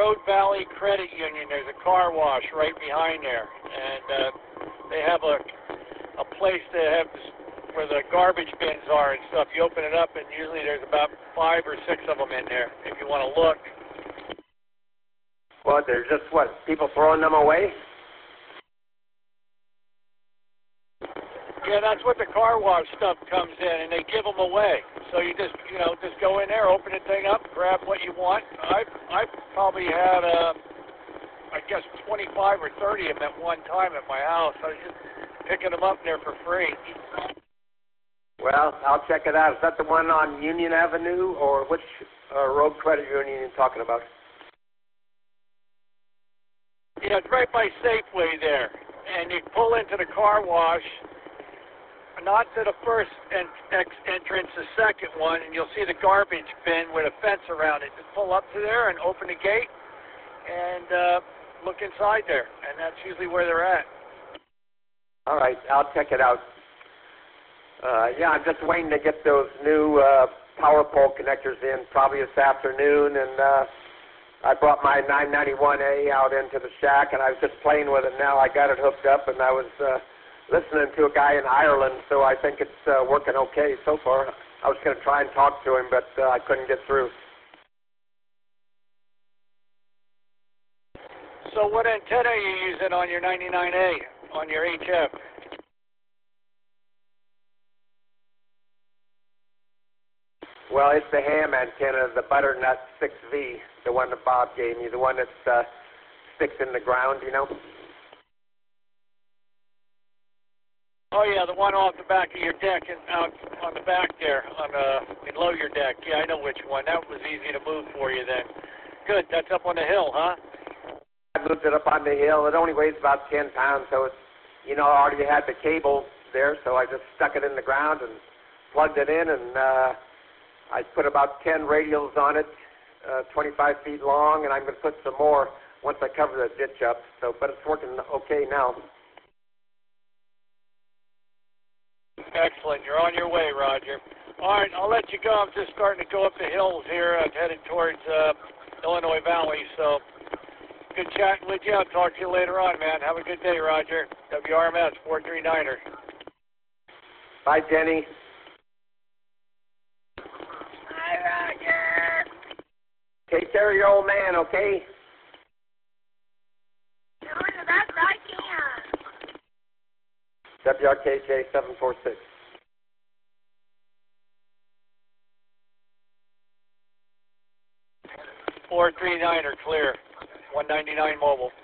Road Valley Credit Union. There's a car wash right behind there, and they have a place to have where the garbage bins are and stuff. You open it up, and usually there's about 5 or 6 of them in there. If you want to look. Well, there's just what, people throwing them away? Yeah, that's what the car wash stuff comes in, and they give them away. So you just go in there, open the thing up, grab what you want. I've probably had, I guess, 25 or 30 of them at one time at my house. I was just picking them up there for free. Well, I'll check it out. Is that the one on Union Avenue, or which road credit union are you talking about? Yeah, it's right by Safeway there, and you pull into the car wash. Not to the first entrance, the second one, and you'll see the garbage bin with a fence around it. Just pull up to there and open the gate and look inside there, and that's usually where they're at. All right, I'll check it out. Yeah, I'm just waiting to get those new power pole connectors in probably this afternoon, and I brought my 991A out into the shack, and I was just playing with it now. I got it hooked up, and I was listening to a guy in Ireland, so I think it's working okay so far. I was going to try and talk to him, but I couldn't get through. So what antenna are you using on your 99A, on your HF? Well, it's the ham antenna, the butternut 6V, the one that Bob gave me, the one that sticks in the ground, you know. Oh yeah, the one off the back of your deck and out on the back there, below your deck. Yeah, I know which one. That was easy to move for you then. Good. That's up on the hill, huh? I moved it up on the hill. It only weighs about 10 pounds, so it's, I already had the cable there, so I just stuck it in the ground and plugged it in, and I put about 10 radials on it, 25 feet long, and I'm going to put some more once I cover the ditch up. So, but it's working okay now. Excellent. You're on your way, Roger. All right, I'll let you go. I'm just starting to go up the hills here. I'm headed towards Illinois Valley, so good chatting with you. I'll talk to you later on, man. Have a good day, Roger. WRMS 439er. Bye, Jenny. Hi, Roger. Take care of your old man, okay? Doing the best I can. WRKJ 746. 439er clear. 199 mobile.